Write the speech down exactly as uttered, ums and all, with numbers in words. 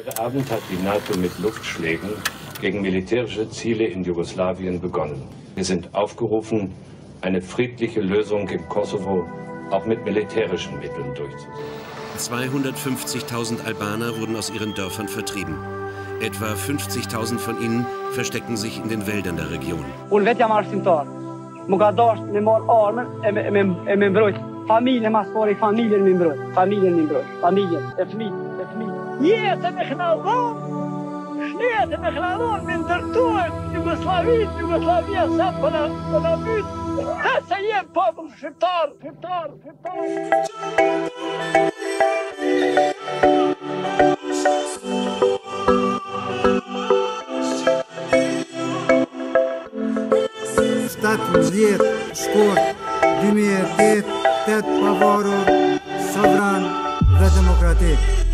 Heute Abend hat die NATO mit Luftschlägen gegen militärische Ziele in Jugoslawien begonnen. Wir sind aufgerufen, eine friedliche Lösung im Kosovo auch mit militärischen Mitteln durchzusetzen. zweihundertfünfzigtausend Albaner wurden aus ihren Dörfern vertrieben. Etwa fünfzigtausend von ihnen verstecken sich in den Wäldern der Region. Familjen måste vara i familjen min bror. Familjen min bror. Familjen. Det är för mig. Det är för mig. Jete mig knavan. Snete mig knavan. Min territorium. Jugoslavien. Jugoslavia. Sampala. Kolla ut. Dessa igen på dem. Skjuttar. Skjuttar. Skjuttar. Statsmediet, sport, dumietet, tet, pavarul, sovran, ve demokratik.